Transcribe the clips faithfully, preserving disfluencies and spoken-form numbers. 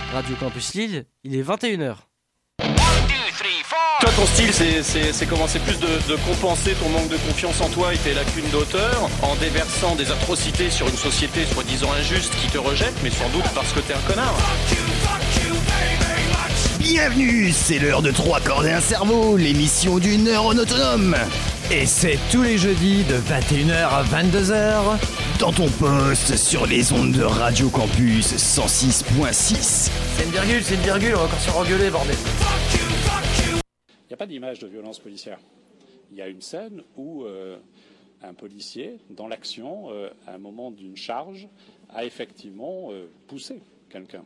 Radio Campus Lille, il est vingt et une heures. Toi, ton style, c'est, c'est, c'est comment? C'est plus de, de compenser ton manque de confiance en toi et tes lacunes d'auteur en déversant des atrocités sur une société soi-disant injuste qui te rejette, mais sans doute parce que t'es un connard. Bienvenue, c'est l'heure de trois cordes et un cerveau, l'émission du neurone autonome. Et c'est tous les jeudis de vingt et une heures à vingt-deux heures. Dans ton poste sur les ondes de Radio Campus cent six point six. C'est une virgule, c'est une virgule, on va encore se faire engueuler, bordel. Il n'y a pas d'image de violence policière. Il y a une scène où euh, un policier, dans l'action, euh, à un moment d'une charge, a effectivement euh, poussé quelqu'un.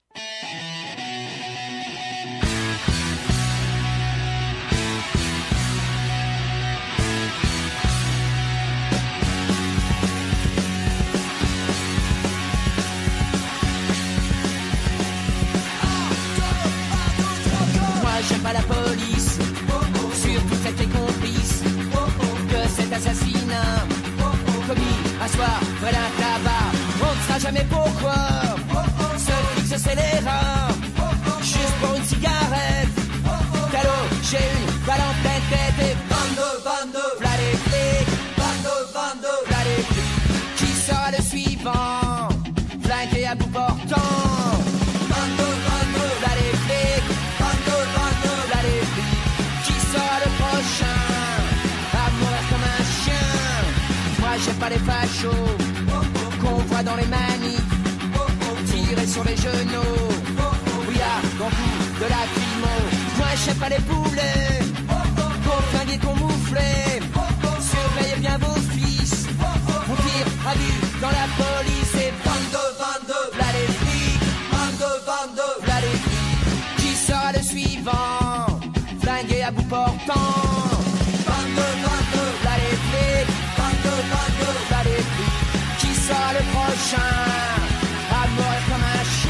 J'aime pas la police, surtout celle qui est complice de cet assassinat commis un soir près d'un tabac. On ne sera jamais pourquoi se fixe scélérat juste pour une cigarette. Calo, j'ai une balle en pleine tête et vingt-deux, vingt-deux, v'là les flics, vingt-deux, vingt-deux, v'là les flics. Qui sera le suivant, flingué à bout portant? vingt-deux, vingt-deux, v'là les flics, vingt-deux, vingt-deux, v'là les flics. Qui sera le prochain à mourir comme un chien? Moi j'aime pas les fachos qu'on voit dans les manifs tirer sur les genoux. Oui, à grand coup de la crimo. Moi j'aime pas les poulets qu'on flingue qu'on mouflait. Surveillez bien vos fils, on tire à vue dans la police. Et vingt-deux, vingt-deux, v'là les flics, vingt-deux, vingt-deux, v'là les flics. Qui sera le suivant, flingué à bout portant? vingt-deux, vingt-deux, v'là les flics, vingt-deux, vingt-deux, v'là les flics. Qui sera le prochain à mourir comme un chien?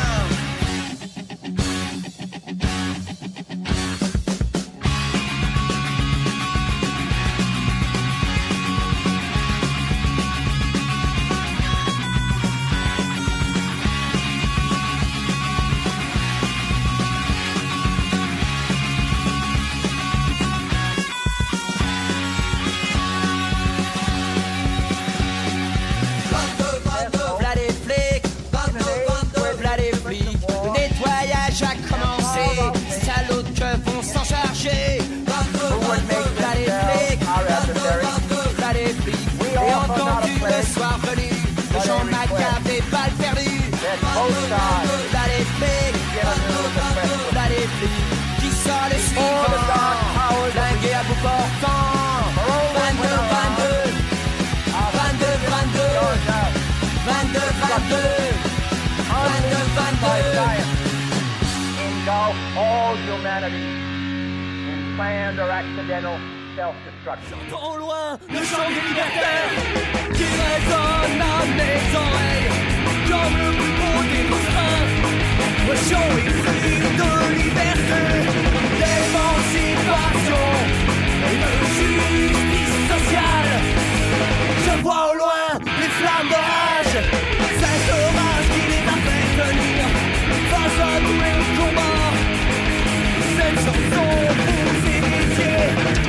Et entendu le soir venu, les gens macabres et balles perdues. V'là les flics, v'là les flics. Qui sera le suivant, flingué à bout portant? vingt-deux, vingt-deux, vingt-deux, vingt-deux, vingt-deux, vingt-deux, vingt-deux, vingt-deux. Engulf all humanity in planned or accidental self-destruction. J'entends au loin le chant des libertaires qui résonne à mes oreilles comme le plus beau des refrains. Motion et cri de liberté, d'émancipation et de justice sociale. Je vois au loin les flammes d'orage, cet orage qui les a fait tenir face à tous les combats. Cette chanson pour vous initier.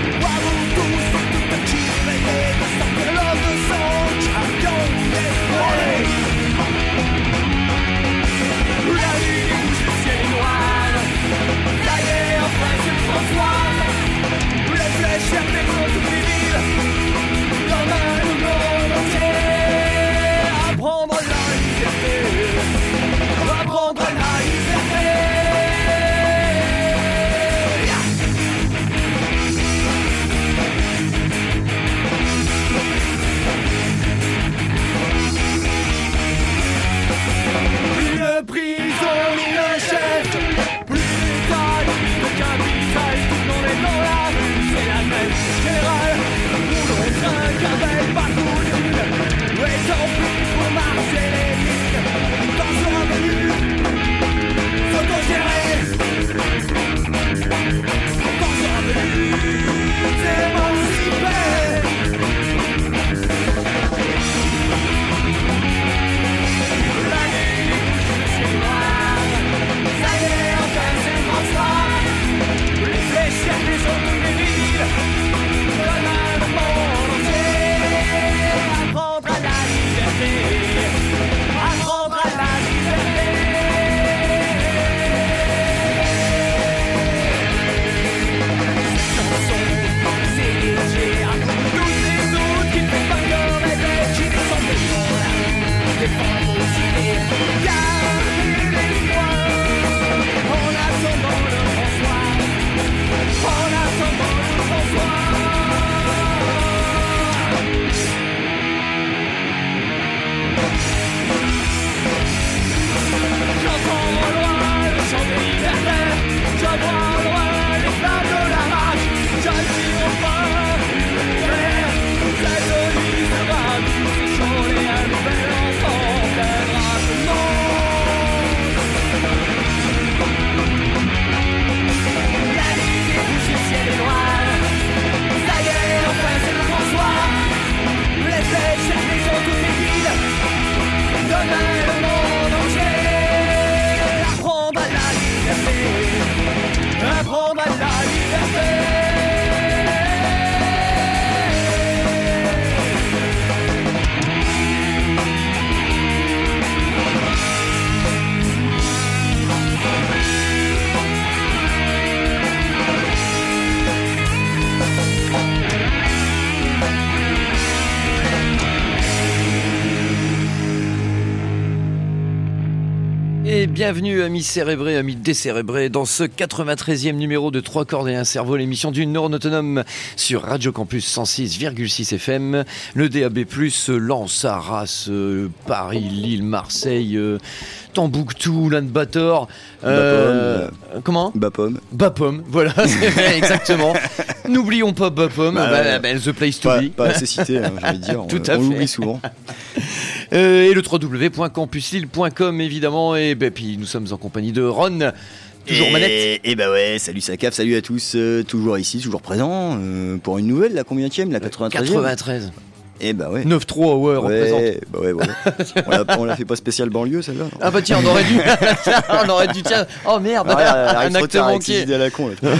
bienvenue amis cérébrés, amis décérébrés dans ce quatre-vingt-treizième numéro de trois cordes et un cerveau, l'émission du neurone autonome sur Radio Campus cent six virgule six F M. Le D A B plus, Lens, Arras, euh, Paris, Lille, Marseille, euh, Tombouctou, Ulaanbaatar. Euh, Bapom. Comment Bapom. Bapom, voilà, c'est vrai, exactement. N'oublions pas Bapom, Bah, bah, ouais. bah, the place to Pas, be. pas assez cité, hein, j'ai envie de dire. Tout on à on fait. l'oublie souvent. Euh, et le w w w point campus lille point com évidemment. Et ben, puis nous sommes en compagnie de Ron, toujours et, manette. Et bah ouais, salut Sacaf, salut à tous, euh, toujours ici, toujours présent euh, pour une nouvelle, la combienième, la quatre-vingt-treizième. quatre-vingt-treize. Et bah ouais. neuf trois, ouais, représente. Ouais, bah ouais, ouais. on, l'a, on l'a fait pas spécial banlieue celle-là. Non. Ah bah tiens, on aurait dû. on aurait dû, tiens. Oh merde, Ah, ouais, un arrive trop acte tard avec ses manqué. idées à la con, là.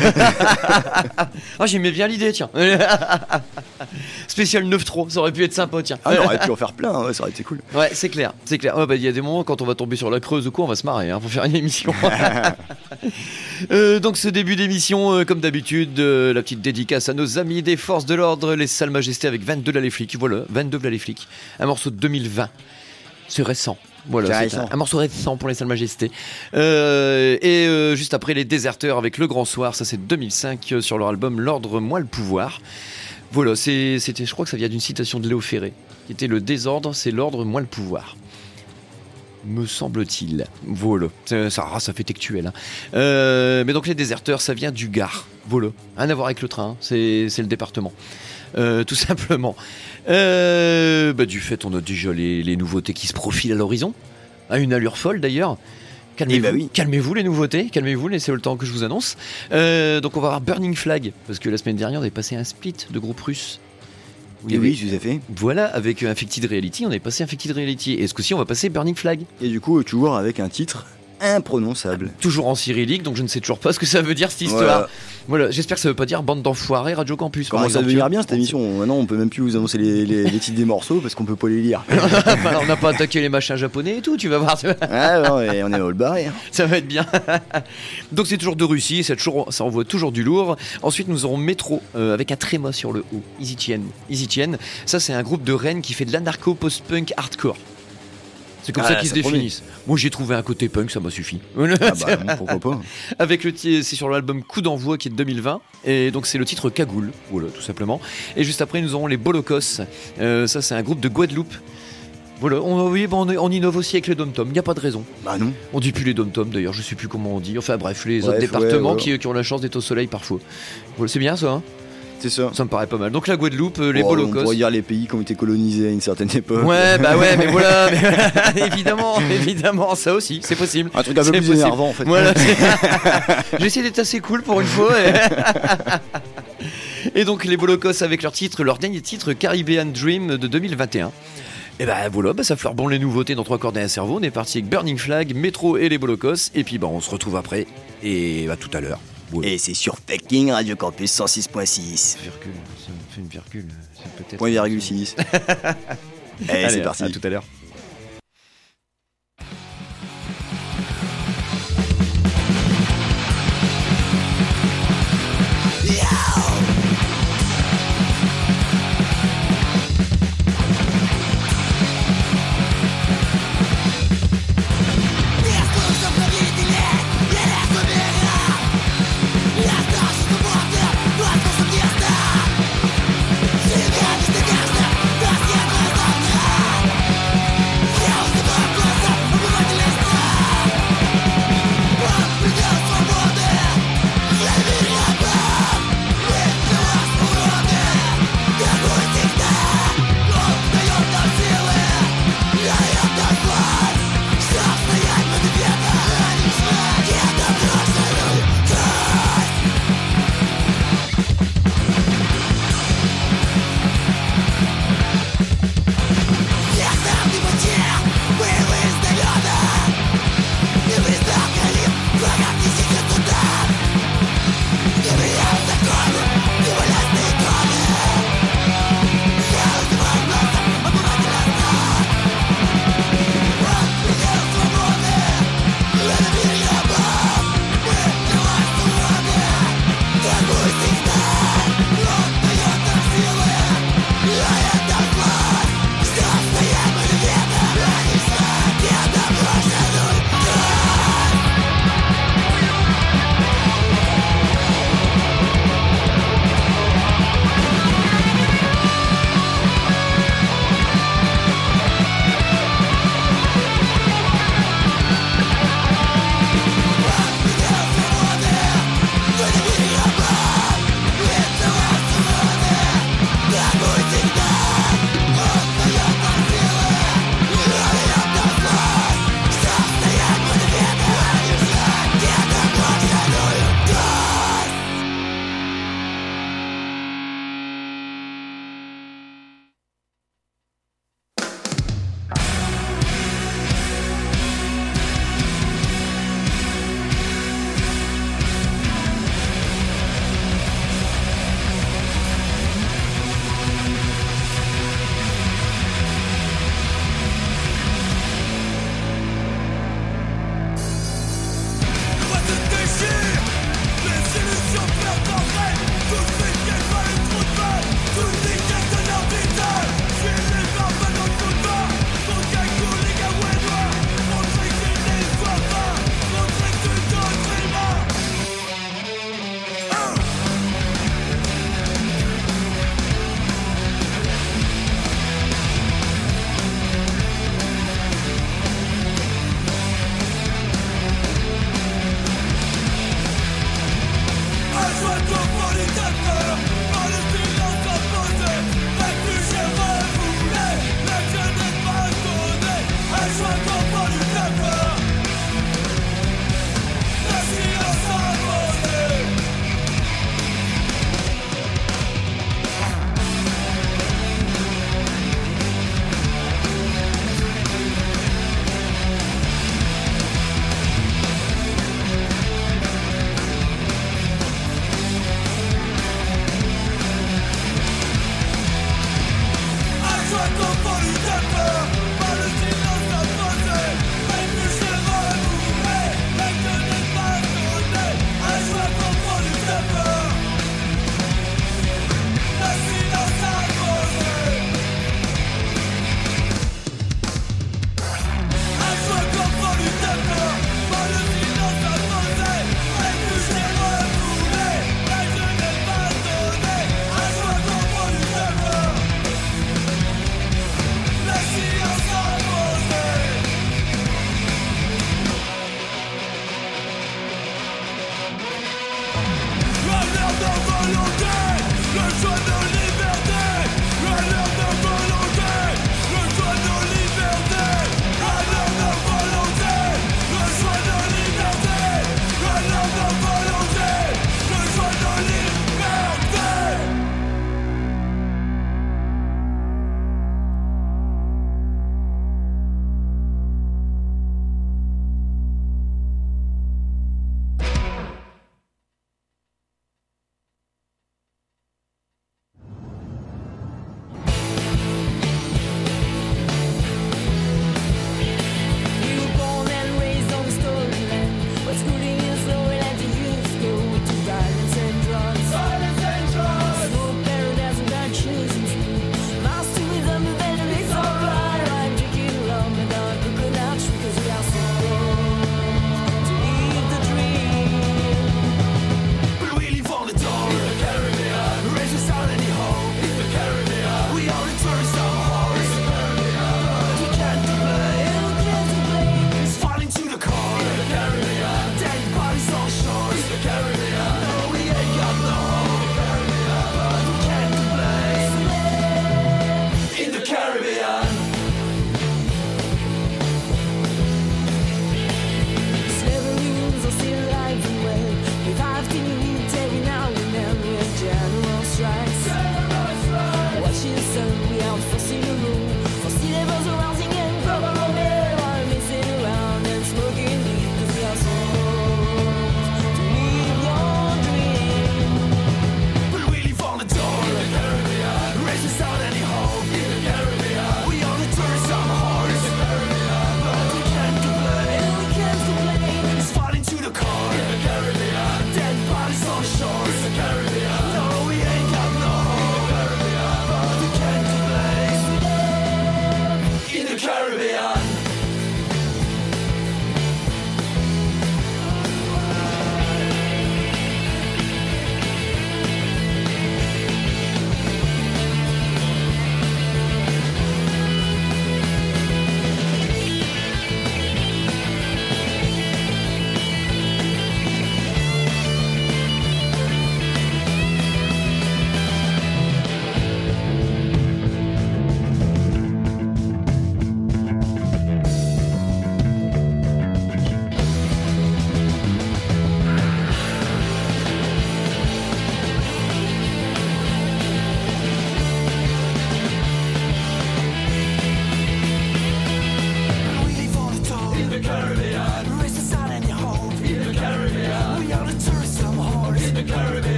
Ah, j'aimais bien l'idée, tiens. Spécial neuf trois, ça aurait pu être sympa, tiens. Ah, on aurait pu en faire plein, ouais, ça aurait été cool. Ouais, c'est clair, c'est clair. Ouais, bah, il y a des moments quand on va tomber sur la Creuse ou quoi, on va se marrer hein, pour faire une émission. euh, donc ce début d'émission, euh, comme d'habitude, euh, la petite dédicace à nos amis des forces de l'ordre, les Salles Majestés avec vingt-deux là les flics. Voilà, vingt-deux là les flics. Un morceau de deux mille vingt. C'est récent. Voilà, C'est c'est récent. Un, un morceau récent pour les Salles Majestés. Euh, et euh, juste après les Déserteurs avec Le Grand Soir, ça c'est deux mille cinq euh, sur leur album L'Ordre, moi le pouvoir. Voilà, c'est, c'était, je crois que ça vient d'une citation de Léo Ferré, qui était le désordre, c'est l'ordre, moi le pouvoir. Me semble-t-il. Voilà, ça, ça, ça fait textuel. Hein. Euh, mais donc les Déserteurs, ça vient du Gard. Voilà, rien à voir avec le train, hein. c'est, c'est le département. Euh, tout simplement. Euh, bah, du fait, on a déjà les, les nouveautés qui se profilent à l'horizon, à une allure folle d'ailleurs. Calmez-vous, Eh bah oui. calmez-vous les nouveautés, calmez-vous, laissez le temps que je vous annonce. Euh, donc on va avoir Burning Flag, parce que la semaine dernière on avait passé un split de groupe russe. Où il y Et avait- oui, je vous ai fait. Voilà, avec Infected Reality, on avait passé Infected Reality. Et ce coup-ci, on va passer Burning Flag. Et du coup, toujours avec un titre imprononçable. Toujours en cyrillique, donc je ne sais toujours pas ce que ça veut dire cette histoire. Voilà. Voilà, j'espère que ça veut pas dire bande d'enfoirés Radio Campus. par Comment ça exemple, devenir tu bien vois. cette émission? Maintenant, on peut même plus vous annoncer les, les, les titres des morceaux parce qu'on peut pas les lire. Bah, on n'a pas attaqué les machins japonais et tout, tu vas voir. Ah non, et on est all barré. Hein. Ça va être bien. Donc c'est toujours de Russie, ça, toujours, ça envoie toujours du lourd. Ensuite nous aurons Métro euh, avec un tréma sur le haut. Easy Tien. Easy Tien. Ça c'est un groupe de Rennes qui fait de l'anarcho post-punk hardcore. C'est comme Ah, ça qu'ils se ça promet. définissent. Moi j'ai trouvé un côté punk, ça m'a suffi. Ah bah, bon, pourquoi pas. Avec le ti- c'est sur l'album Coup d'envoi qui est de deux mille vingt et donc c'est le titre Cagoule, voilà tout simplement. Et juste après nous aurons les Bolokos. Euh, ça c'est un groupe de Guadeloupe. Voilà, on, oui, bon, on, on innove aussi avec les dom-toms, il n'y a pas de raison. Bah non. On dit plus les dom-toms d'ailleurs, je sais plus comment on dit. Enfin bref, les Bref, autres départements ouais, qui, qui ont la chance d'être au soleil parfois. Voilà, c'est bien ça, hein C'est ça. Ça me paraît pas mal. Donc la Guadeloupe, euh, les Bon, on Bolokos. pourrait dire les pays qui ont été colonisés à une certaine époque. Ouais, bah ouais, mais voilà, mais voilà, évidemment, évidemment, ça aussi, c'est possible. Un truc un peu C'est plus possible. énervant en fait. Voilà, c'est- j'ai essayé d'être assez cool pour une fois. Et, et donc les Bolokos avec leur titre, leur dernier titre, Caribbean Dream de deux mille vingt et un. Et bah voilà, bah ça fleure bon les nouveautés dans trois cordes et un cerveau. On est parti avec Burning Flag, Métro et les Bolokos. Et puis bah on se retrouve après. Et bah tout à l'heure. Voilà. Et c'est sur Fucking Radio Campus cent six point six. Virgule, ça me fait une virgule, c'est peut-être. Point virgule six. Et Allez, c'est parti. à tout à l'heure. Yeah.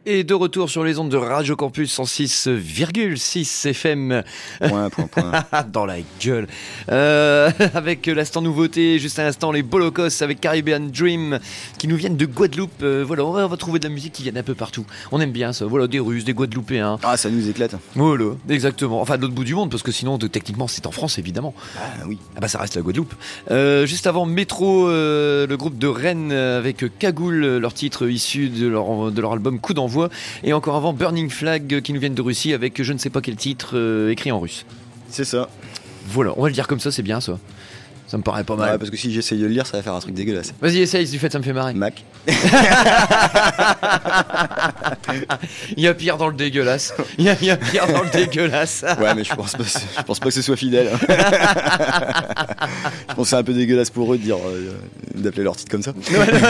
est de retour sur les ondes de Radio Campus cent six virgule six F M. Point, point, point. Dans la gueule. Euh, avec l'instant nouveauté, juste à l'instant, les Bolocos avec Caribbean Dream qui nous viennent de Guadeloupe. Euh, voilà, on va, on va trouver de la musique qui vient d'un peu partout. On aime bien ça. Voilà, des Russes, des Guadeloupéens. Ah, ça nous éclate. Voilà, exactement. Enfin, de l'autre bout du monde, parce que sinon, de, techniquement, c'est en France, évidemment. Ah oui. Ah bah, ça reste la Guadeloupe. Euh, juste avant, Métro, euh, le groupe de Rennes avec Cagoule, leur titre issu de leur, de leur album Coup d'envoi. Et encore avant, Burning Flag qui nous viennent de Russie avec je ne sais pas quel titre euh, écrit en russe. C'est ça. Voilà, on va le dire comme ça, c'est bien ça. Ça me paraît pas mal. Ouais, parce que si j'essaye de le lire, ça va faire un truc dégueulasse. Vas-y, essaye, du fait, ça me fait marrer. Mac. Il y a pire dans le dégueulasse. Il y a, il y a pire dans le dégueulasse. Ouais, mais je pense pas, je pense pas que ce soit fidèle. Je pense que c'est un peu dégueulasse pour eux de dire, euh, d'appeler leur titre comme ça.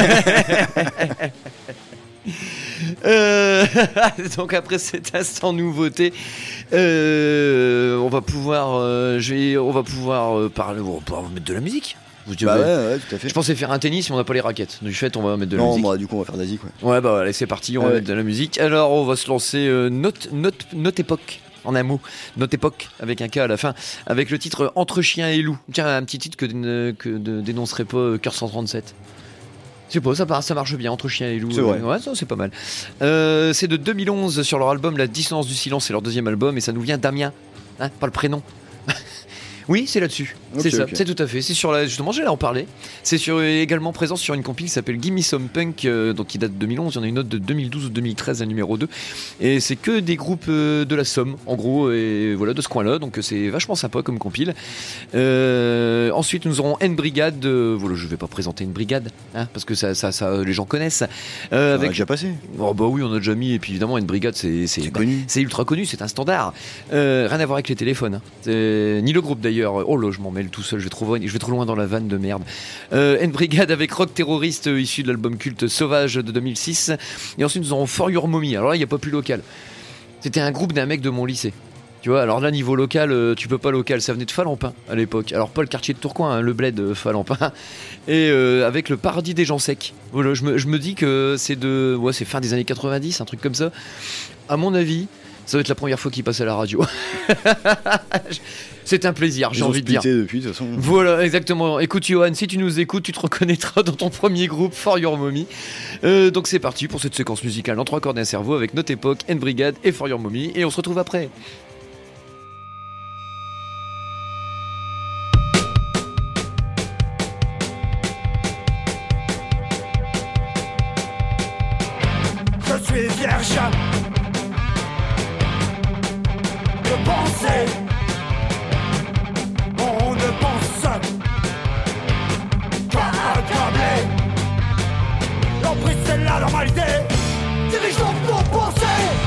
Euh, donc après cet instant nouveauté, euh, on va pouvoir, euh, je vais, on va pouvoir euh, parler, on va pouvoir mettre de la musique. Vous Bah ouais, ouais, tout à fait. Je pensais faire un tennis, mais on n'a pas les raquettes. Du fait, on va mettre de la non, musique. Non, bah, du coup, on va faire d'Asie, quoi. Ouais, bah allez, c'est parti, on ouais. va mettre de la musique. Alors, on va se lancer euh, notre, notre, notre époque. En un mot, notre époque, avec un K à la fin, avec le titre Entre chien et loup. Tiens, un petit titre que, que ne dénoncerait pas Cœur cent trente-sept. Je sais pas, ça, ça marche bien, Entre chien et loup. C'est vrai. Ouais, ça, c'est pas mal. Euh, c'est de deux mille onze sur leur album La Dissonance du Silence, c'est leur deuxième album, et ça nous vient d'Amiens. Hein, pas le prénom. Oui, c'est là-dessus. Okay, c'est ça, okay. c'est tout à fait. C'est sur la, justement, j'allais en parler. C'est sur, également présent sur une compil qui s'appelle Gimme Some Punk, euh, donc qui date de deux mille onze. Il y en a une autre de deux mille douze ou deux mille treize, la numéro deux. Et c'est que des groupes euh, de la Somme, en gros, et voilà, de ce coin-là. Donc c'est vachement sympa comme compil. Euh, ensuite, nous aurons N Brigade. Euh, voilà, je vais pas présenter une brigade, hein, parce que ça, ça, ça, les gens connaissent. Euh, On avec... a déjà passé. Oh bah oui, on a déjà mis. Et puis évidemment, N Brigade, c'est, c'est, c'est bah, connu. C'est ultra connu, c'est un standard. Euh, rien à voir avec les téléphones. Hein. C'est... Ni le groupe d'ailleurs. Oh là, je m'en mêle tout seul. Je vais trop, je vais trop loin dans la vanne de merde. Euh, N Brigade avec Rock Terroriste, euh, issu de l'album culte Sauvage de deux mille six. Et ensuite, nous aurons For Your Mommy. Alors là, il n'y a pas plus local. C'était un groupe d'un mec de mon lycée. Tu vois, alors là, niveau local, euh, tu peux pas local. Ça venait de Falampin à l'époque. Alors, pas le quartier de Tourcoing, hein, le bled de Falampin. Et euh, avec le paradis des gens secs. Voilà, je me, je me dis que c'est de. Ouais, c'est fin des années quatre-vingt-dix, un truc comme ça. À mon avis, ça va être la première fois qu'il passe à la radio. C'est un plaisir, j'ai Ils ont envie de dire. depuis, de toute façon. Voilà, exactement. Écoute, Johan, si tu nous écoutes, tu te reconnaîtras dans ton premier groupe, For Your Mommy. Euh, donc c'est parti pour cette séquence musicale en trois cordes et un cerveau avec Notre Époque, N Brigade et For Your Mommy. Et on se retrouve après. Je suis vierge de penser. On ne pense qu'à accabler. L'emprise c'est la normalité. Dirige donc nos pensées.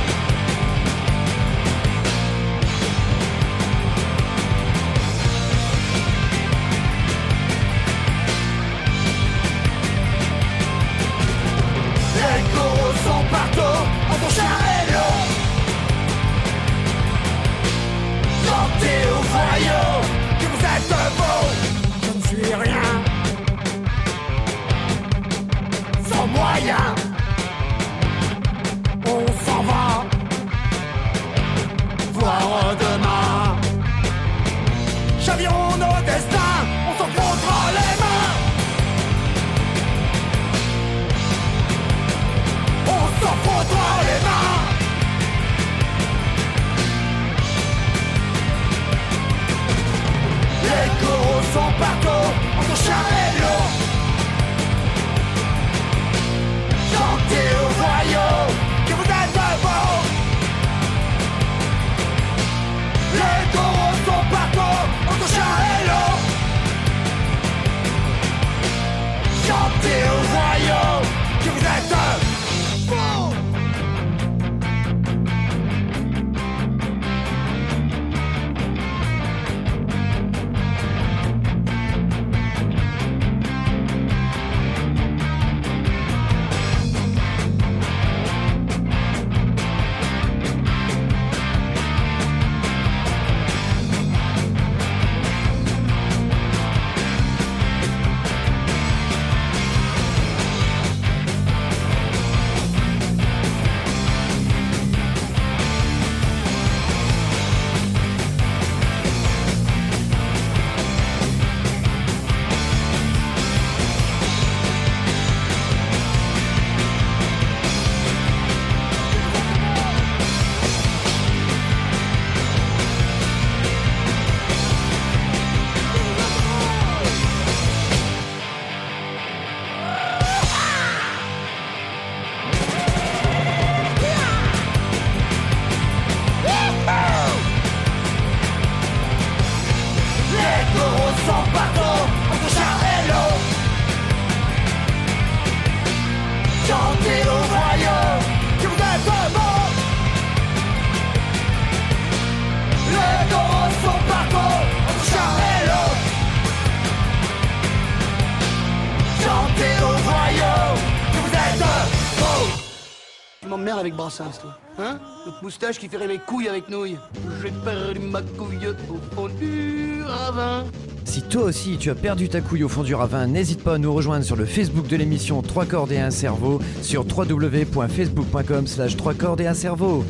Les coraux sont partout entre chien et loup. Gentil ou voyou, que vous êtes beau, je ne suis rien. Sans moyen, on s'en va voir demain. Chavions nos destins, on s'en prendra les mains. On s'en prendra les mains. Les coraux sont partout, entre chien et loup. Gentil ou voyou, que vous êtes beau. Les coraux sont partout, entre chien et loup. Gentil ou voyou, que vous êtes beau. m'emmerdes avec Brassens, toi. Hein? Notre moustache qui fait rêver couilles avec nouilles. J'ai perdu ma couille au fond du ravin. Si toi aussi tu as perdu ta couille au fond du ravin, n'hésite pas à nous rejoindre sur le Facebook de l'émission trois cordes et un cerveau sur w w w point facebook point com slash trois cordes et un cerveau.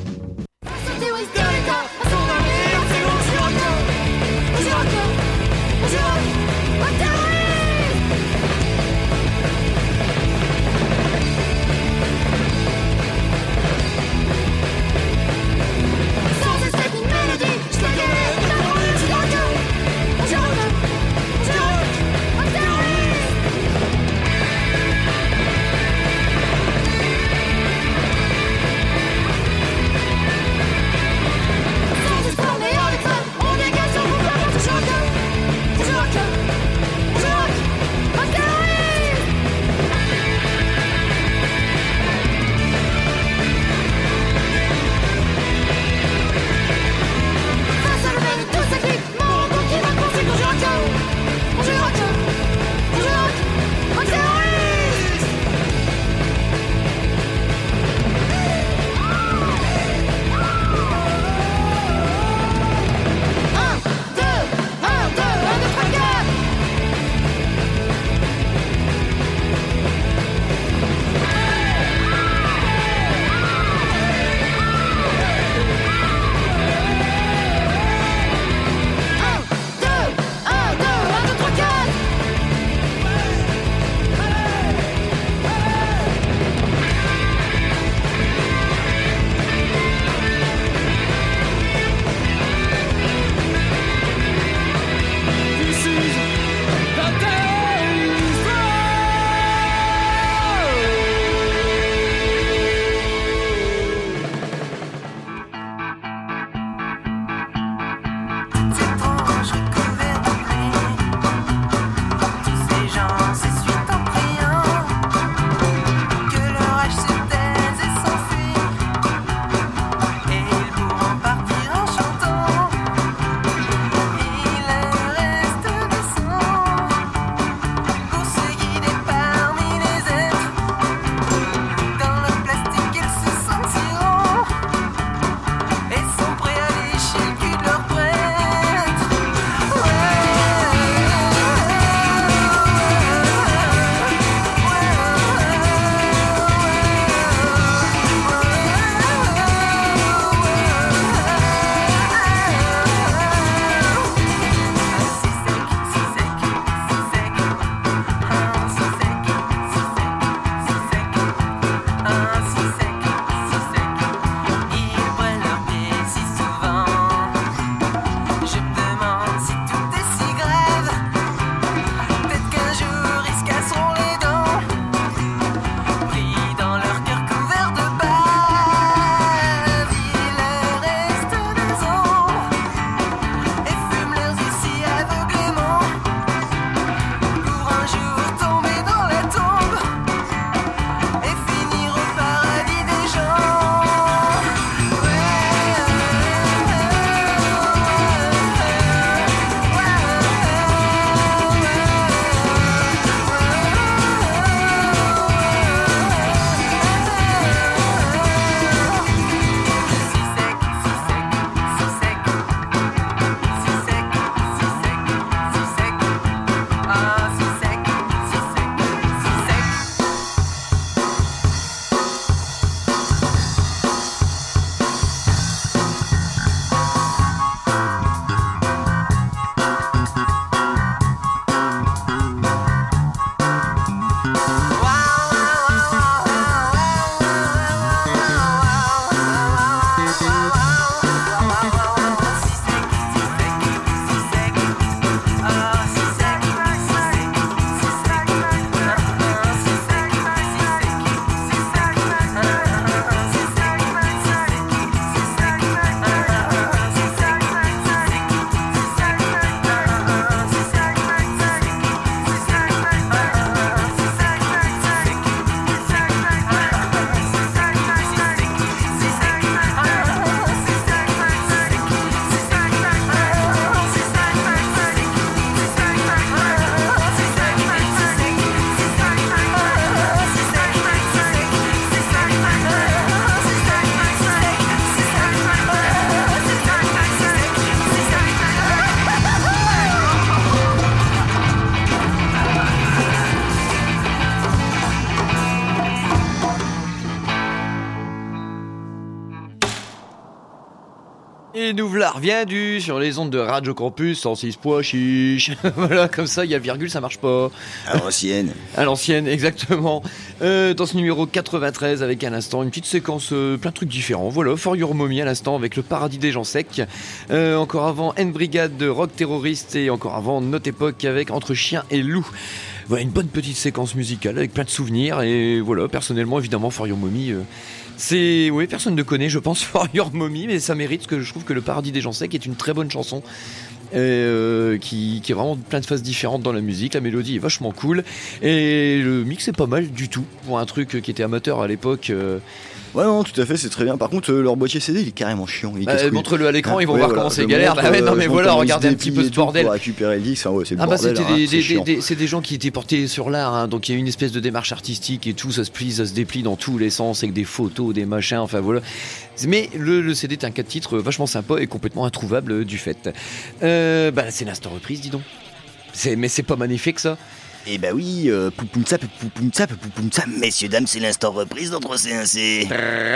Et nous v'là reviendus sur les ondes de Radio Campus cent six point chiche. Voilà, comme ça, il y a le virgule, ça marche pas. À l'ancienne. À l'ancienne, exactement. Euh, dans ce numéro quatre-vingt-treize, avec à l'instant une petite séquence, euh, plein de trucs différents. Voilà, For Your Mommy à l'instant avec le Paradis des gens secs. Euh, encore avant, N-Brigade de Rock Terroriste. Et encore avant, Notre Époque avec Entre Chien et Loup. Voilà, une bonne petite séquence musicale avec plein de souvenirs. Et voilà, personnellement, évidemment, For Your Mommy... Euh, C'est, oui, personne ne connaît, je pense, For Your Mommy, mais ça mérite, parce que je trouve que Le Paradis des gens secs est une très bonne chanson. Euh, qui, qui est vraiment plein de phases différentes dans la musique. La mélodie est vachement cool et le mix est pas mal du tout pour un truc qui était amateur à l'époque. Euh... Ouais, non, tout à fait, c'est très bien. Par contre, euh, leur boîtier C D, il est carrément chiant. Il euh, montre-le à l'écran, ah, ils vont ouais, voir voilà, comment c'est galère. Bah ouais, non, mais voilà, regardez un petit peu ce bordel. Pour récupérer le disque, ouais, c'est le ah bah bordel, c'était hein, des, c'est, des, des, c'est des gens qui étaient portés sur l'art, hein, donc il y a une espèce de démarche artistique et tout, ça se plie, ça se déplie dans tous les sens avec des photos, des machins, enfin voilà. Mais le, le C D est un quatre titres vachement sympa et complètement introuvable du fait. Euh, bah c'est l'instant reprise, dis donc. C'est, mais c'est pas magnifique ça. Eh bah oui, euh, poupoum-tsa, poupoum-tsa, poupoum-tsa, messieurs, dames, c'est l'instant reprise d'entre C un C.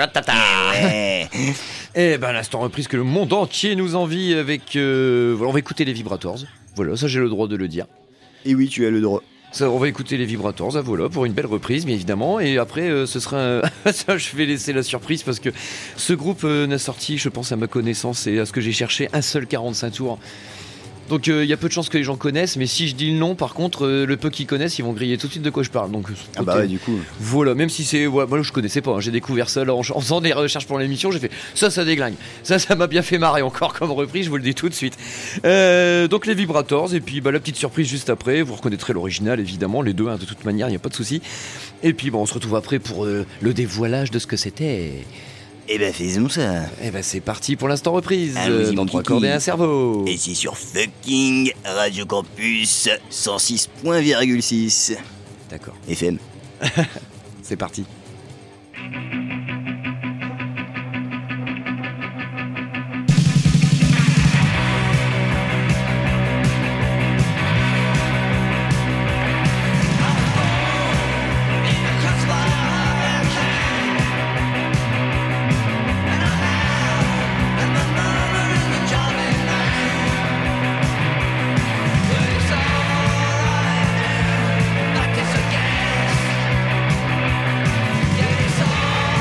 Ouais. Eh ben l'instant reprise que le monde entier nous envie avec... Euh, voilà, on va écouter les Vibrators. Voilà, ça j'ai le droit de le dire. Et oui, tu as le droit. Ça, on va écouter les Vibrators, ah, voilà, pour une belle reprise, bien évidemment. Et après, euh, ce sera un... ça, je vais laisser la surprise parce que ce groupe euh, n'a sorti, je pense à ma connaissance et à ce que j'ai cherché, un seul quarante-cinq tours. Donc il euh, y a peu de chances que les gens connaissent, mais si je dis le nom, par contre, euh, le peu qu'ils connaissent, ils vont griller tout de suite de quoi je parle. Donc, ah bah ouais, du coup. Voilà, même si c'est... Ouais, moi je connaissais pas, hein, j'ai découvert ça là, en, en faisant des recherches pour l'émission, j'ai fait ça, ça déglingue. Ça, ça m'a bien fait marrer encore comme reprise, je vous le dis tout de suite. Euh, donc les Vibrators, et puis bah, la petite surprise juste après, vous reconnaîtrez l'original évidemment, les deux, hein, de toute manière, il n'y a pas de souci. Et puis bah, on se retrouve après pour euh, le dévoilage de ce que c'était. Eh ben faisons ça. Eh ben c'est parti pour l'instant reprise, ah, oui, dans trois cordes et un cerveau. Et c'est sur fucking Radio Campus cent six virgule six. D'accord. F M. C'est parti. It's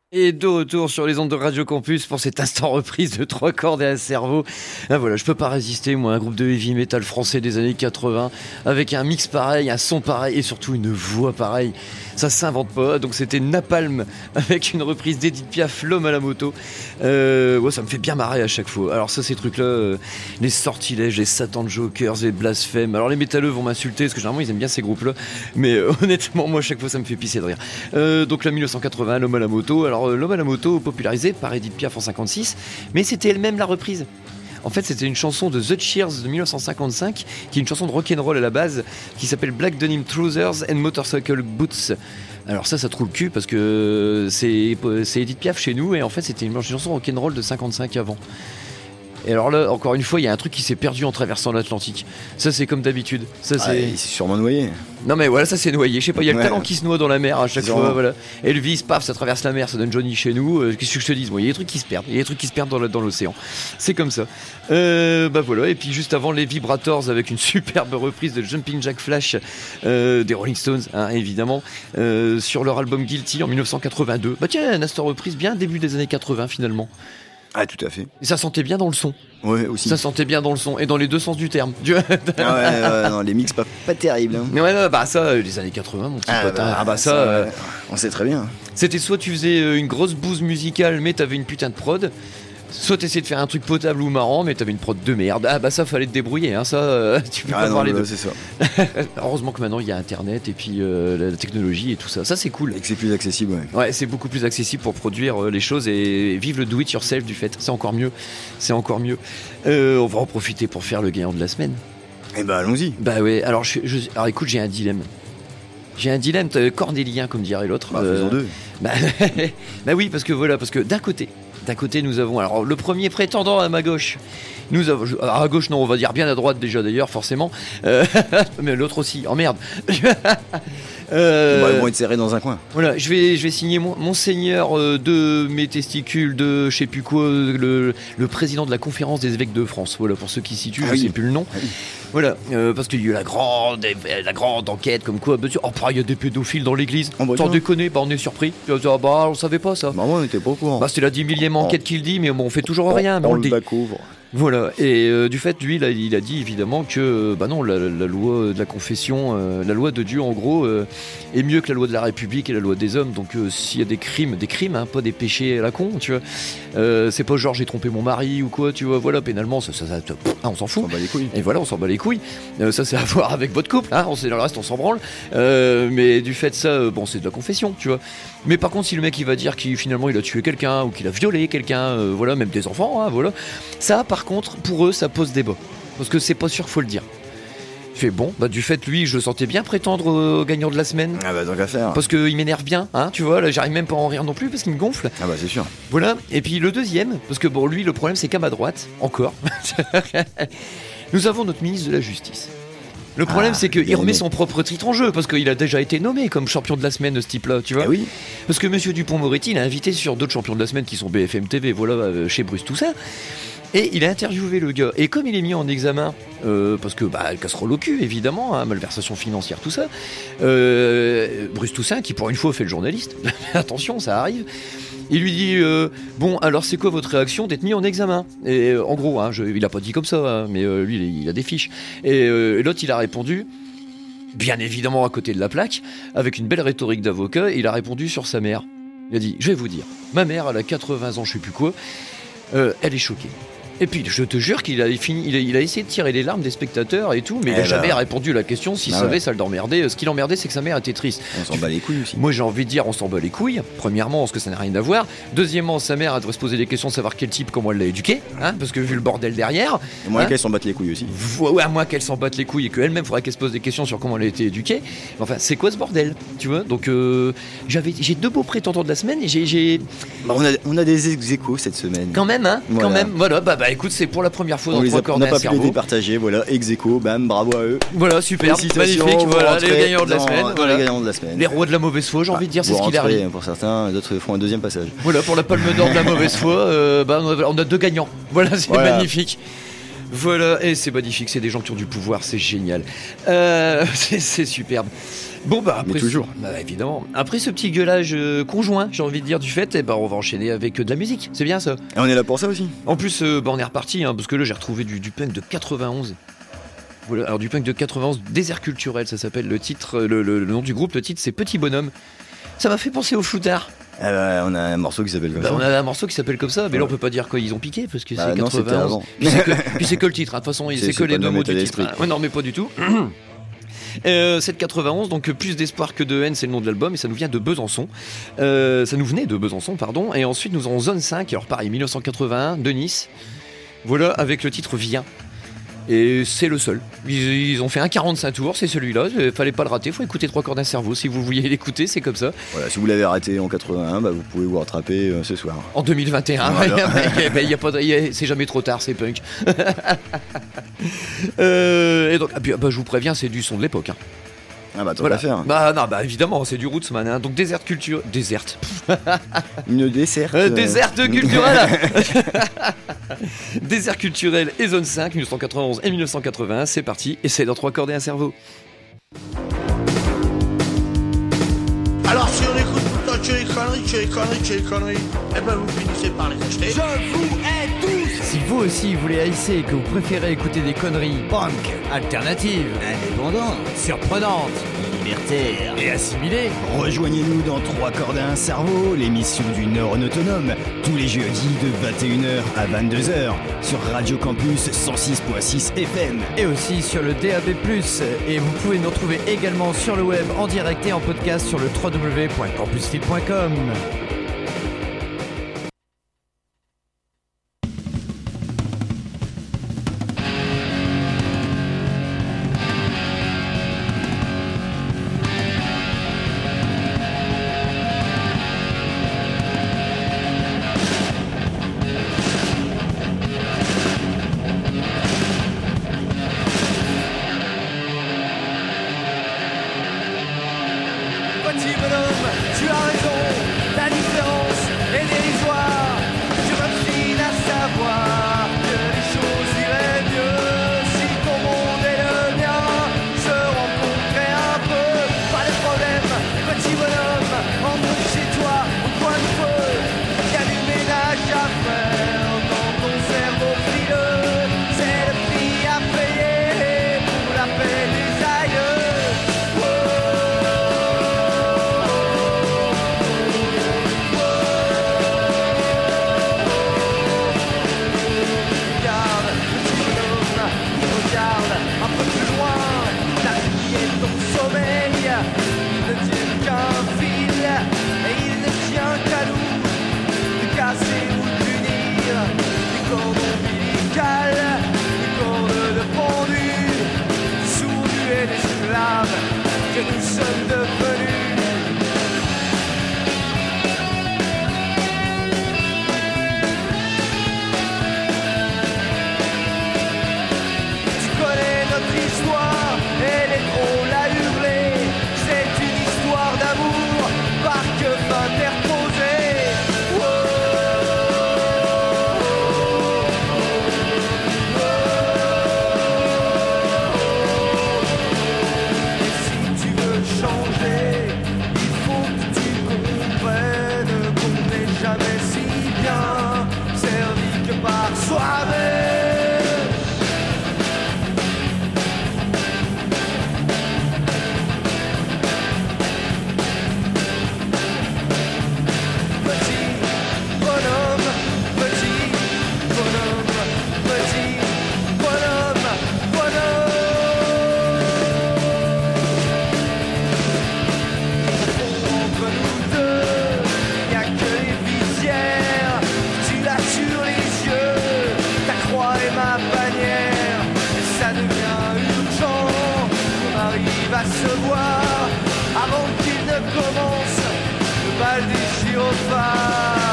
Et de retour sur les ondes de Radio Campus pour cet instant reprise de Trois cordes et un cerveau. Ah voilà, je peux pas résister, moi, un groupe de heavy metal français des années quatre-vingts, avec un mix pareil, un son pareil et surtout une voix pareille. Ça s'invente pas, donc c'était Napalm avec une reprise d'Edith Piaf, L'homme à la moto. Euh, ouais, ça me fait bien marrer à chaque fois. Alors ça, ces trucs-là, euh, les sortilèges, les Satan Jokers, les blasphèmes. Alors les métalleux vont m'insulter, parce que généralement ils aiment bien ces groupes-là. Mais euh, honnêtement, moi, à chaque fois, ça me fait pisser de rire. Euh, donc là, mille neuf cent quatre-vingts, L'homme à la moto. Alors euh, L'homme à la moto, popularisé par Edith Piaf en cinquante-six, mais c'était elle-même la reprise. En fait, c'était une chanson de The Cheers de mille neuf cent cinquante-cinq, qui est une chanson de rock'n'roll à la base, qui s'appelle Black Denim Trousers and Motorcycle Boots. Alors ça, ça trouve le cul parce que c'est, c'est Edith Piaf chez nous, et en fait, c'était une chanson rock'n'roll de cinquante-cinq avant. Et alors là, encore une fois, il y a un truc qui s'est perdu en traversant l'Atlantique. Ça, c'est comme d'habitude. Ça, c'est... Ah, il s'est sûrement noyé. Non mais voilà, ça c'est noyé. Je sais pas, il y a le Ouais. talent qui se noie dans la mer à chaque C'est fois. vrai. Voilà. Elvis, paf, ça traverse la mer, ça donne Johnny chez nous. Euh, qu'est-ce que je te dis? Bon, il y a des trucs qui se perdent. Il y a des trucs qui se perdent dans, le- dans l'océan. C'est comme ça. Euh, bah voilà. Et puis juste avant, les Vibrators avec une superbe reprise de Jumping Jack Flash euh, des Rolling Stones, hein, évidemment, euh, sur leur album Guilty en mille neuf cent quatre-vingt-deux. Bah tiens, un instant reprise bien début des années quatre-vingts finalement. Ah, tout à fait. Et ça sentait bien dans le son. Ouais, aussi. Ça sentait bien dans le son et dans les deux sens du terme. Ah ouais, ouais, non, les mix pas, pas terribles. Hein. Ouais, ouais, bah ça, euh, les années quatre-vingts, mon petit Ah, pote. bah, hein. Ah bah ça, ça, euh, ouais. On sait très bien. c'était soit tu faisais euh, une grosse bouse musicale, mais t'avais une putain de prod. Soit t'essayais de faire un truc potable ou marrant, mais t'avais une prod de merde. Ah bah ça, fallait te débrouiller, hein. Ça, euh, tu peux Ah pas non, voir les bah, deux. c'est ça. Heureusement que maintenant il y a Internet et puis euh, la, la technologie et tout ça. Ça, c'est cool. Et que c'est plus accessible, ouais. Ouais, c'est beaucoup plus accessible pour produire euh, les choses et vivre le do it yourself du fait. C'est encore mieux. C'est encore mieux. Euh, on va en profiter pour faire le gagnant de la semaine. Eh bah, allons-y. Bah ouais. Alors, je, je- alors écoute, j'ai un dilemme. J'ai un dilemme euh, cornélien, comme dirait l'autre. Bah, faisons deux. Bah, bah oui, parce que voilà, parce que d'un côté, d'un côté, nous avons alors le premier prétendant à ma gauche. Nous avons alors, à gauche, non, on va dire bien à droite déjà d'ailleurs, forcément. Euh, mais l'autre aussi. Oh merde. Euh, Bah, ils vont être serrés dans un coin. Voilà, je vais, je vais signer mon, Monseigneur euh, de mes testicules, de je sais plus quoi, le, le président de la conférence des évêques de France. Voilà, pour ceux qui se situent, Ah je oui. sais plus le nom. Ah oui. Voilà, euh, parce qu'il y a eu la grande, la grande enquête, comme quoi, bah, oh, bah, il y a des pédophiles dans l'église. Oh, bah, Sans tiens. déconner, bah, on est surpris. Ah, bah, on savait pas ça. Bah, moi, on était pas au courant. Bah, c'était la dix millième enquête qu'il dit, mais bon, on fait toujours rien, mais on, on le dit. le découvre. Voilà, et euh, du fait, lui, là, il a dit évidemment que, euh, bah non, la, la loi de la confession, euh, la loi de Dieu, en gros, euh, est mieux que la loi de la République et la loi des hommes. Donc, euh, s'il y a des crimes, des crimes, hein, pas des péchés à la con, tu vois, euh, c'est pas genre j'ai trompé mon mari ou quoi, tu vois, voilà, pénalement, ça, ça, ça te- pff, ah, on s'en fout. On bat les couilles. Et voilà, on s'en bat les couilles. Euh, ça, c'est à voir avec votre couple, hein, on sait, le reste, on s'en branle. Euh, mais du fait de ça, euh, bon, c'est de la confession, tu vois. Mais par contre, si le mec il va dire qu'il finalement il a tué quelqu'un ou qu'il a violé quelqu'un, euh, voilà, même des enfants, hein, voilà, ça, par contre, pour eux, ça pose débat. Parce que c'est pas sûr, faut le dire. Je fais bon, bah du fait, lui, je le sentais bien prétendre au gagnant de la semaine. Ah bah, tant qu'à faire. Parce qu'il m'énerve bien, hein, tu vois, là j'arrive même pas à en rire non plus parce qu'il me gonfle. Ah bah, c'est sûr. Voilà, et puis le deuxième, parce que bon, lui, le problème c'est qu'à ma droite, encore, nous avons notre ministre de la Justice. Le problème Ah, c'est qu'il bien remet aimé. son propre titre en jeu, parce qu'il a déjà été nommé comme champion de la semaine, ce type-là, tu vois. Ah oui. Parce que Monsieur Dupond-Moretti, il a invité sur d'autres champions de la semaine qui sont B F M T V, voilà, euh, chez Bruce, tout ça. Et il a interviewé le gars. Et comme il est mis en examen, euh, parce que, bah, casserole au cul, évidemment, hein, malversation financière, tout ça, euh, Bruce Toussaint, qui pour une fois fait le journaliste, attention, ça arrive, il lui dit euh, bon, alors c'est quoi votre réaction d'être mis en examen? Et euh, en gros, hein, je, il a pas dit comme ça, hein, mais euh, lui, il, il a des fiches. Et, euh, et l'autre, il a répondu, bien évidemment à côté de la plaque, avec une belle rhétorique d'avocat, il a répondu sur sa mère. Il a dit, je vais vous dire, ma mère, elle a quatre-vingts ans, je sais plus quoi, euh, elle est choquée. Et puis, je te jure qu'il a, fini, il a, il a essayé de tirer les larmes des spectateurs et tout, mais il n'a Eh jamais ben. répondu à la question. S'il Ah savait, ouais. ça l'emmerdait. Ce qui l'emmerdait, c'est que sa mère était triste. On s'en bat les couilles aussi. Moi, j'ai envie de dire, on s'en bat les couilles. Premièrement, parce que ça n'a rien à voir. Deuxièmement, sa mère, elle devrait se poser des questions de savoir quel type, comment elle l'a éduqué, hein, parce que vu le bordel derrière. Et moins hein, qu'elles s'en battent les couilles aussi. Ouais, à moins qu'elle s'en batte les couilles et qu'elle-même faudrait qu'elle se pose des questions sur comment elle a été éduquée. Enfin, c'est quoi ce bordel, tu vois? Donc, euh, j'avais, j'ai deux beaux prétendants de la semaine et j'ai, j'ai... Bah, on, a, on a des ex-échos cette semaine. quand même, hein, Voilà. quand même. Voilà, bah, bah, écoute, c'est pour la première fois On dans les trois a, cordes on n'a et un pas pu les cerveau. départager, voilà, ex-écho, bam, bravo à eux. Voilà, super, Félicitations, magnifique. vous Voilà, rentrez les gagnants de la dans- semaine. dans Voilà. les gagnants de la semaine. Les rois de la mauvaise foi, j'ai envie de dire, c'est Vous ce qu'il rentrez, arrive. pour certains, d'autres font un deuxième passage. Voilà, pour la palme d'or de la mauvaise foi, euh, bah, on a- on a deux gagnants. Voilà, c'est Voilà. magnifique. Voilà, et c'est magnifique, c'est des gens qui ont du pouvoir, c'est génial. Euh, c'est, c'est superbe. Bon bah après, mais toujours. Ce, bah, évidemment. Après ce petit gueulage euh, conjoint, j'ai envie de dire du fait, eh bah, on va enchaîner avec euh, de la musique. C'est bien ça. Et on est là pour ça aussi. En plus, euh, bah, on est reparti, hein, parce que là j'ai retrouvé du, du punk de quatre-vingt-onze. Voilà, alors du punk de quatre-vingt-onze, Désert Culturel, ça s'appelle le titre, le, le, le nom du groupe, le titre c'est Petit Bonhomme. Ça m'a fait penser au Floutard. Ah bah, on a un morceau qui s'appelle comme bah, ça. On a un morceau qui s'appelle comme ça, mais ouais. là on peut pas dire qu'ils ont piqué parce que bah, c'est non, quatre-vingt-onze. Puis c'est, que, puis c'est que le titre, hein. De toute façon, c'est, c'est, c'est que les deux mots du titre. Hein. Ouais, non, mais pas du tout. Euh, c'est de quatre-vingt-onze, donc plus d'espoir que de haine, c'est le nom de l'album, et ça nous vient de Besançon. Euh, ça nous venait de Besançon, pardon. Et ensuite nous avons Zone cinq, alors pareil, dix-neuf cent quatre-vingt-un, de Nice. Voilà, avec le titre Viens. Et c'est le seul. Ils, ils ont fait un quarante-cinq tours, c'est celui-là. Il fallait pas le rater, faut écouter Trois Corps d'un Cerveau. Si vous vouliez l'écouter, c'est comme ça. Voilà, si vous l'avez raté en quatre-vingt-un, bah vous pouvez vous rattraper euh, ce soir. En deux mille vingt et un, voilà. y a, y a pas de, y a, c'est jamais trop tard, c'est punk. euh, et donc, ah, puis, bah, je vous préviens, c'est du son de l'époque. Hein. Ah bah tant voilà. qu'à faire. Bah non, bah évidemment, c'est du Rootsman. Hein. Donc Désert Culture, déserte. Une desserte. Euh, déserte culturelle. Désert Culturel et Zone cinq, dix-neuf cent quatre-vingt-onze et dix-neuf cent quatre-vingt-un, c'est parti. Et c'est dans Trois Cordes et un Cerveau. Alors si on écoute tout le temps que les conneries, que les conneries, que les conneries, eh ben vous finissez par les acheter. Je vous hais tous. Si vous aussi vous voulez haïsser et que vous préférez écouter des conneries punk, alternatives, indépendantes, surprenantes, libertaires et assimilées, rejoignez-nous dans Trois Cordes et un Cerveau, l'émission du Nord en autonome, tous les jeudis de vingt et une heures à vingt-deux heures sur Radio Campus cent six virgule six F M. Et aussi sur le D A B plus. Et vous pouvez nous retrouver également sur le web en direct et en podcast sur le w w w point campus film point com. Petit bonhomme, tu as raison, la différence est dérisoire. Je m'obstine à savoir que les choses iraient mieux si ton monde et le mien se rencontraient un peu. Pas de problème, petit bonhomme, entre chez toi au coin de feu. Y a du ménage à faire dans ton cerveau frileux. C'est le prix à payer pour la paix des aïeux. Que nous sommes devenus. Tu connais notre histoire, elle est drôle à hurler. C'est une histoire d'amour par que interposé. Va se voir avant qu'il ne commence le bal des gyrophares.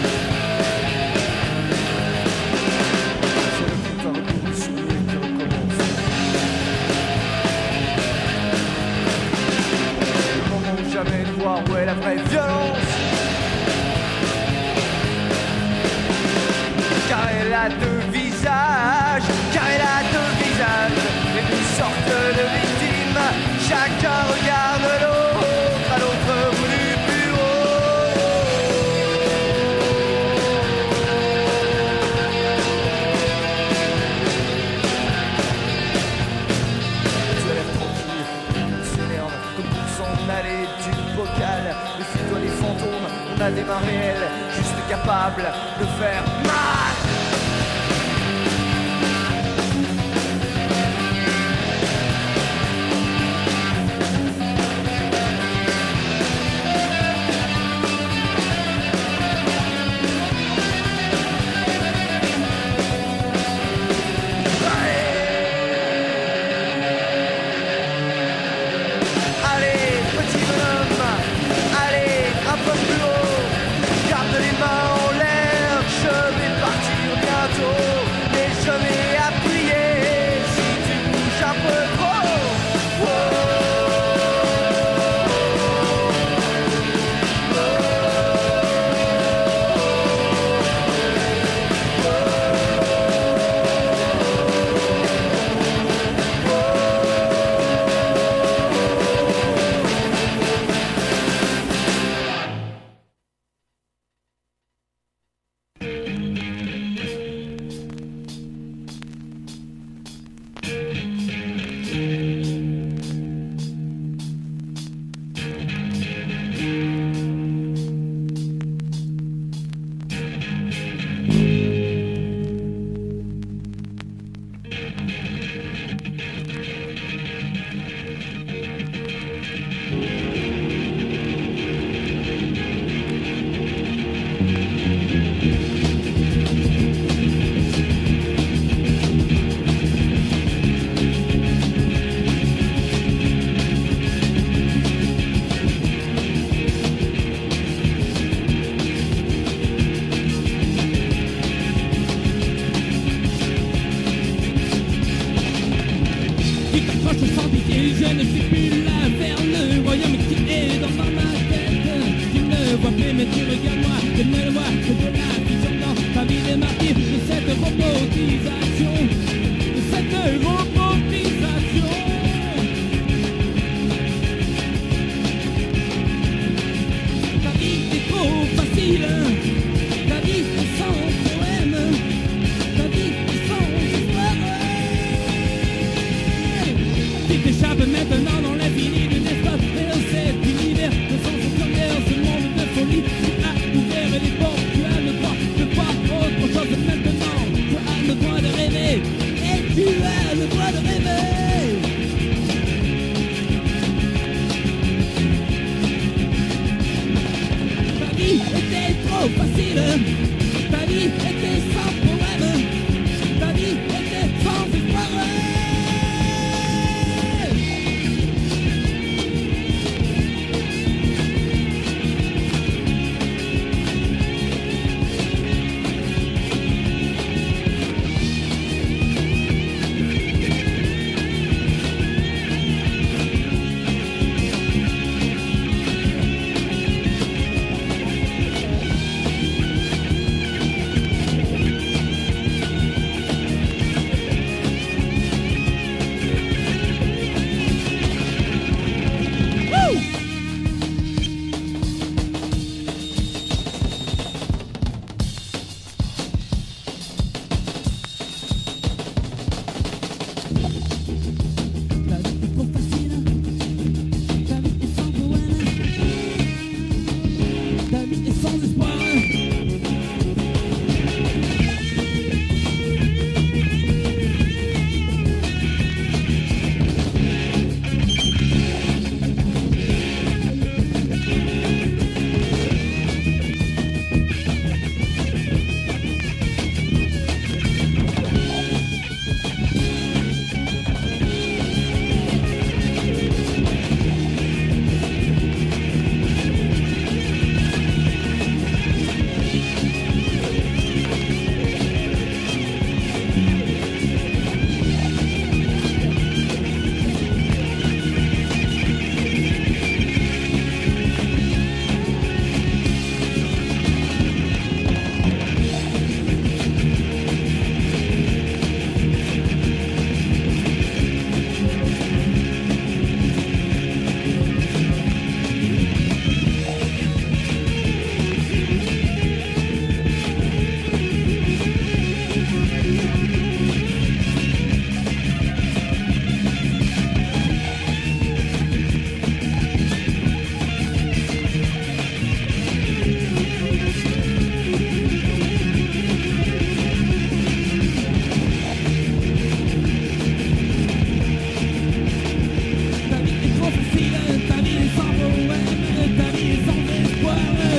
C'est le putain de souvenir qui recommence. des fantômes, on a des mains réelles, juste capables de faire mal.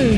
Ouais.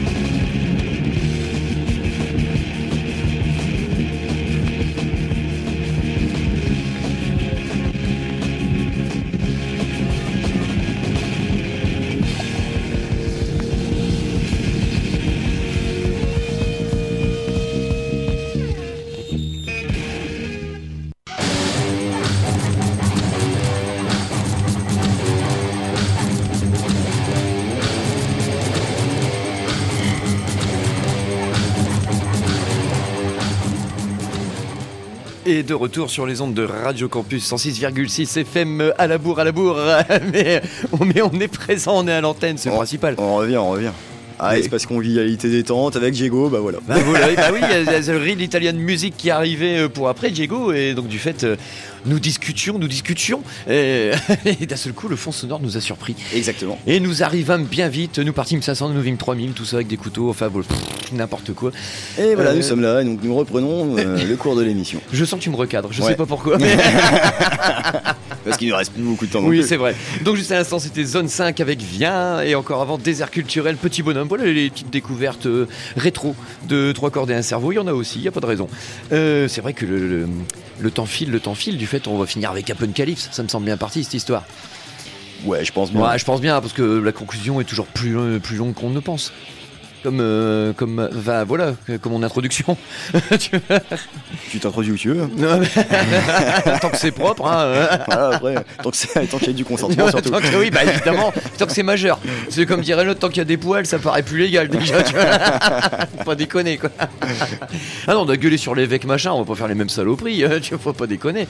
Et de retour sur les ondes de Radio Campus cent six virgule six F M à la bourre, à la bourre. Mais, mais on est présent, on est à l'antenne, c'est le principal. On revient, on revient. Ah, mais... c'est parce convivialité détente avec Diego, bah voilà. Bah, voilà, bah oui, il y a The Real Italian Music qui est arrivé pour après Diego, et donc du fait, nous discutions, nous discutions, et, et d'un seul coup, le fond sonore nous a surpris. Exactement. Et nous arrivâmes bien vite, nous partîmes cinq cents, nous vîmes trois mille, tout ça avec des couteaux, enfin, bon, pff, n'importe quoi. Et voilà, euh... nous sommes là, donc nous reprenons euh, le cours de l'émission. Je sens que tu me recadres, je ouais. sais pas pourquoi. Mais... parce qu'il ne reste plus beaucoup de temps non Oui, plus. c'est vrai. Donc juste à l'instant, c'était Zone cinq avec Vien, et encore avant, Désert culturel, Petit bonhomme. Voilà les petites découvertes euh, rétro de Trois cordes et un cerveau. Il y en a aussi, il n'y a pas de raison. Euh, c'est vrai que le, le, le temps file, le temps file. Du fait, on va finir avec Apocalypse. Ça me semble bien parti, cette histoire. Ouais, je pense bien. Ouais, je pense bien, parce que la conclusion est toujours plus, euh, plus longue qu'on ne pense. Comme, euh, comme, bah, voilà, comme mon introduction. Tu t'introduis où tu veux. Non, mais... tant que c'est propre. Hein. Voilà, après, tant que c'est, tant qu'il y a du consentement, surtout. Tant que, oui, bah évidemment, tant que c'est majeur. C'est comme dirait l'autre, tant qu'il y a des poils, ça paraît plus légal déjà. Tu vois. Faut pas déconner, quoi. Ah non, on a gueulé sur l'évêque machin, on va pas faire les mêmes saloperies. Tu vois, faut pas déconner.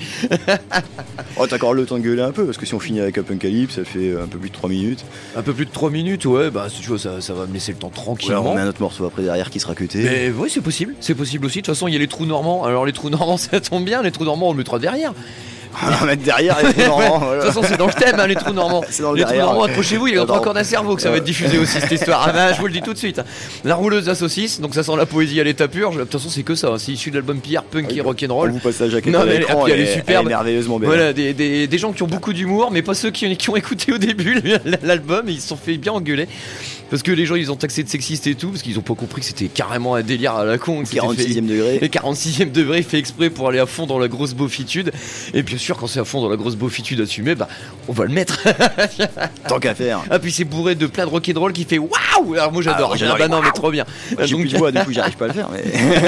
Oh, t'as encore le temps de gueuler un peu, parce que si on finit avec Apocalypse, ça fait un peu plus de trois minutes. Un peu plus de trois minutes, ouais, bah tu vois, ça, ça va me laisser le temps tranquille. Ouais, on met un autre morceau après derrière qui sera cuté. Mais oui, c'est possible, c'est possible aussi. De toute façon, il y a les trous normands. Alors les trous normands, ça tombe bien. Les trous normands, on le mettra derrière. On va mettre derrière les trous normands. Voilà. De toute façon, c'est dans le thème, hein, les trous normands. C'est dans le les derrière. trous normands, accrochez-vous, il y a encore d'un cerveau que ça va être diffusé aussi, cette histoire. Ah bah, je vous le dis tout de suite. La rouleuse à saucisse, donc ça sent la poésie à l'état pur. De toute façon, c'est que ça. C'est issu de l'album Pierre Punk et Rock'n'Roll. On vous passe la jaquette non, à mais l'écran, elle, elle, elle, est superbe. Elle est merveilleusement belle. Voilà, des, des, des gens qui ont beaucoup d'humour, mais pas ceux qui, qui ont écouté au début l'album. Ils se sont fait bien engueuler. Parce que les gens ils ont taxé de sexiste et tout, parce qu'ils ont pas compris que c'était carrément un délire à la con. quarante-sixième degré. Et quarante-sixième degré fait exprès pour aller à fond dans la grosse beaufitude. Et bien sûr, quand c'est à fond dans la grosse beaufitude assumée, bah on va le mettre. Tant qu'à faire. Ah, puis c'est bourré de plein de rock'n'roll qui fait waouh. Alors moi j'adore. Ah, j'adore. Ah, bah non, mais trop bien. Bah, j'ai donc... plus de voix, du coup j'arrive pas à le faire. Mais...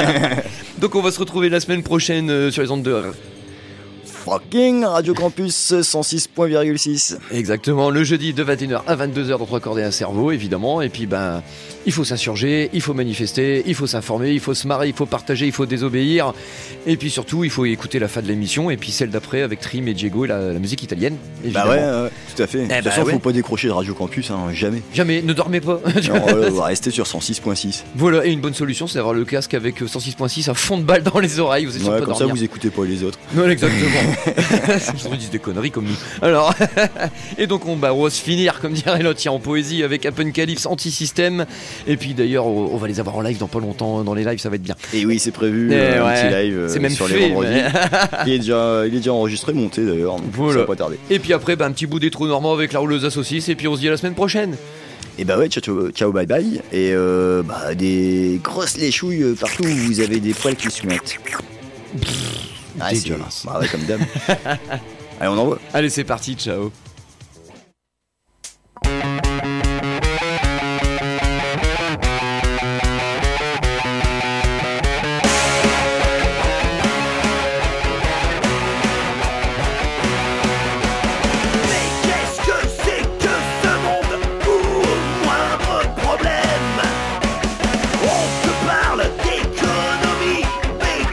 donc on va se retrouver la semaine prochaine euh, sur les ondes de. Fucking Radio Campus cent six virgule six. Exactement, le jeudi de vingt et une heures à vingt-deux heures dans Trois cordes et un cerveau, évidemment. Et puis ben, il faut s'insurger, il faut manifester, il faut s'informer, il faut se marrer, il faut partager, il faut désobéir. Et puis surtout, il faut écouter la fin de l'émission et puis celle d'après avec Trim et Diego et la, la musique italienne. Évidemment. Bah ouais, euh, tout à fait. Eh de toute bah façon, ouais. faut pas décrocher de Radio Campus, hein, jamais. Jamais, ne dormez pas. Non, voilà, on va rester sur cent six virgule six. Voilà, et une bonne solution, c'est d'avoir le casque avec cent six virgule six à fond de balle dans les oreilles. Vous êtes sûr ouais, de pas comme dormir. ça, vous écoutez pas les autres. Non, exactement. Ils disent des conneries comme nous. Alors, et donc on, bah, on va se finir, comme dirait l'autre, en poésie avec Apocalypse Anti-Système. Et puis d'ailleurs, on, on va les avoir en live dans pas longtemps. Dans les lives, ça va être bien. Et oui, c'est prévu. Eh euh, ouais. Un petit live euh, C'est même sur fait, les vendredis. mais... il, est déjà, il est déjà enregistré, monté d'ailleurs. Donc voilà. ça va pas tarder. Et puis après, bah, un petit bout des trous normands avec la rouleuse à saucisse. Et puis on se dit à la semaine prochaine. Et bah ouais, ciao, ciao, bye bye. Et euh, bah, des grosses léchouilles partout où vous avez des poils qui suintent. Ah, dégueulasse. Bah ouais, comme d'hab. Allez, on envoie. Allez, c'est parti, ciao.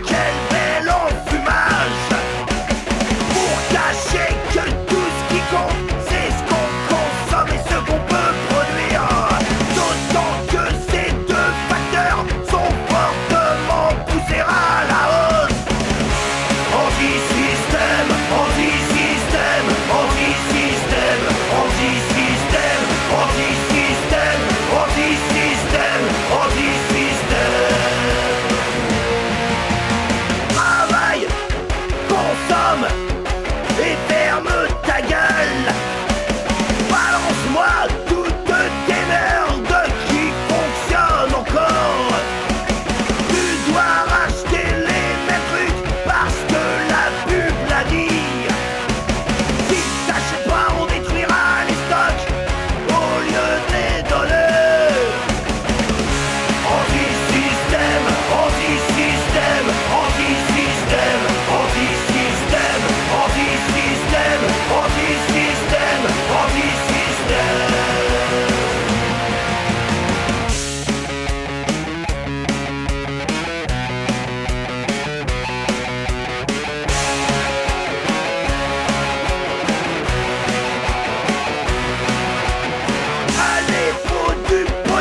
Cacher que tout ce qui compte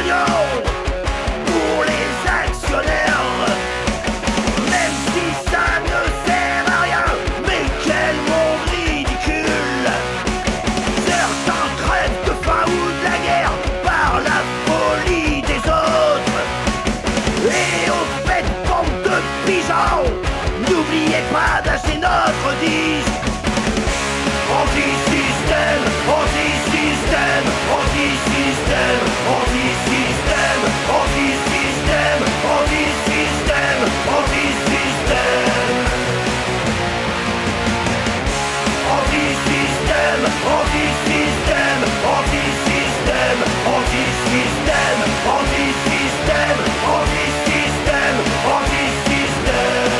pognon pour les actionnaires. Même si ça ne sert à rien, mais quel monde ridicule. Certains crèvent de faim ou de la guerre par la folie des autres. Et au fait, bande de pigeons, n'oubliez pas d'acheter notre disque. Anti-système, anti-système, anti-système, anti-système, anti-système, anti-système, anti-système. Anti-système, anti-système, anti-système, anti-système, anti-système, anti-système, anti-système.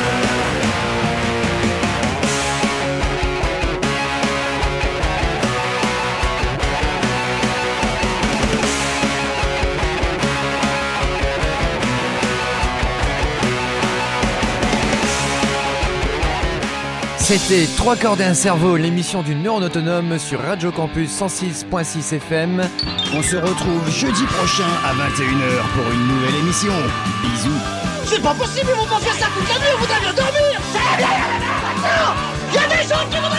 C'était trois cordes et un cerveau, l'émission du neurone autonome sur Radio Campus cent six virgule six F M. On se retrouve jeudi prochain à vingt et une heures pour une nouvelle émission. Bisous. C'est pas possible, ils vont pas faire ça toute la nuit, on voudrait bien dormir. Il y a des gens qui vont